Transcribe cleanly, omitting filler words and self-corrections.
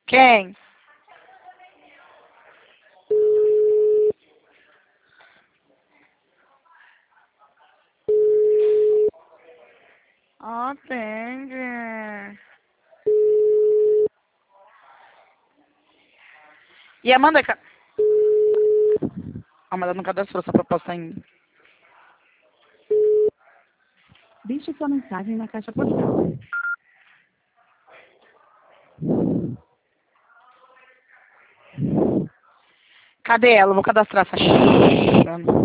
Quem? Atende. E Amanda... A Amanda não cadastrou essa proposta ainda. Deixe sua mensagem na caixa postal. Cadê ela? Eu vou cadastrar essa...